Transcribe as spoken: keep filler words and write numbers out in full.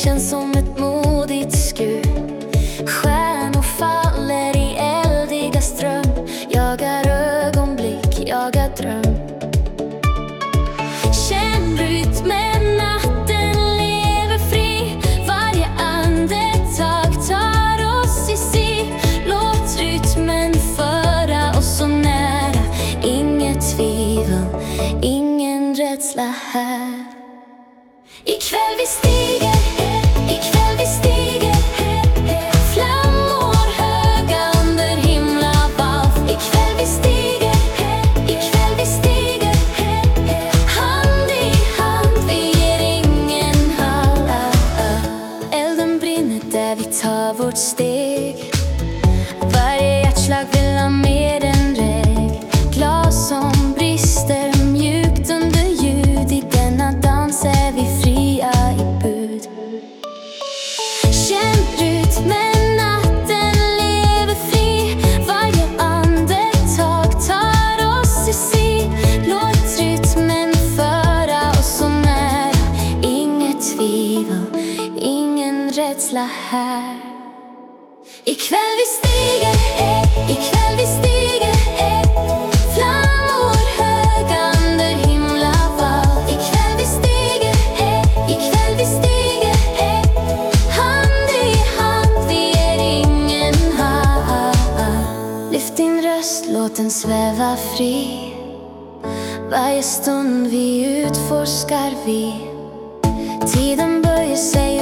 känns som ett modigt skur. Stjärnor faller i eldiga ström. Jagar ögonblick, jagar dröm. Känn rytmen, natten lever fri. Varje andetag tar oss i si. Låt rytmen föra oss så nära. Inget tvivel, ingen rädsla här. Ikväll vi stiger, ikväll vi stiger. Flammor höga under himlavalv. Ikväll vi stiger, ikväll vi stiger. Hand i hand, vi ger ingen halt. Elden brinner där vi tar vårt steg. Varje hjärtslag vill ha mer än reg. Glas som brister, mjukt under ljud. I denna dans är vi fria i bud. Känn rytmen, natten lever fri. Varje andetag tar oss i si. Låt rytmen föra oss så nära. Inget tvivel, ingen rädsla här. Ikväll vi stiger, ikväll vi stiger. Flammor höga under himlavalv. Ikväll vi stiger, ikväll vi stiger. Hand i hand, vi ger ingen halt. Lyft din röst, låt den sväva fri. Varje stund vi utforskar vi. Tiden böjer sig